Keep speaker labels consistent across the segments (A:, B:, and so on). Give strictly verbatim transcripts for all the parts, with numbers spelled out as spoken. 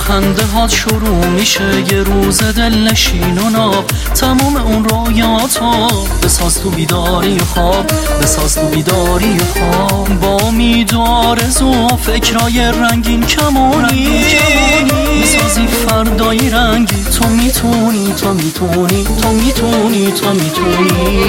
A: خنده ها شروع میشه یه روز دلنشین و ناب، تمام اون رویاتو بساز تو بیداری خواب، بساز تو بیداری خواب. با امید و آرزو فکرای رنگین کمانی میسازی فردای رنگی. تو میتونی تو میتونی تو میتونی تو میتونی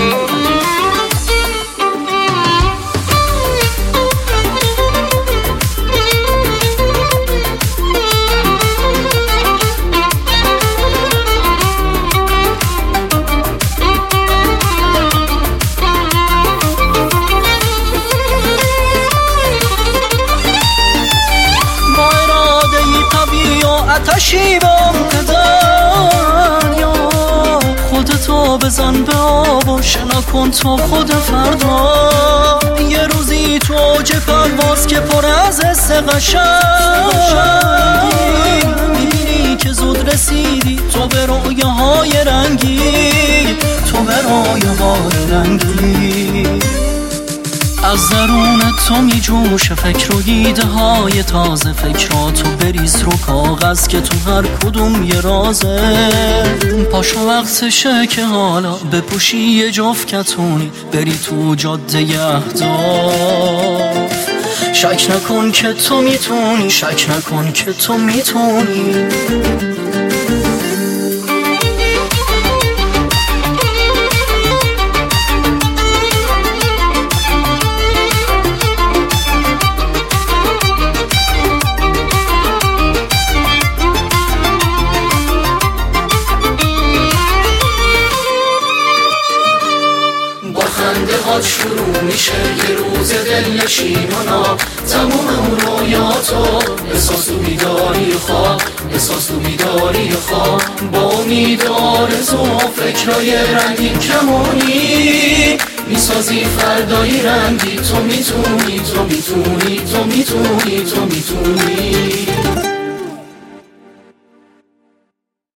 A: آتشی با دریا، خودتو بزن به آب و شنا کن تو خود فردا. یه روزی تو اوج پرواز که پر از حس قشنگی، میبینی که زود رسیدی تو به رویاهای رنگی، تو به رویاهای رنگی. از درون تو می جوشه فکر و ایده های تازه، فکراتو بریز رو کاغذ که تو هر کدوم یه رازه. پاشو وقتشه که حالا بپوشی یه جفت کتونی، بری تو جاده اهداف. شک نکن که تو میتونی، شک نکن که تو میتونی. خنده ها شروع میشه یه روز دلنشین و ناب، تموم اون رویاتو بساز تو بیداری خواب، بساز تو بیداری خواب. با امید آرزو فکرای رنگین کمانی میسازی فردای رنگی. تو میتونی تو میتونی تو میتونی تو میتونی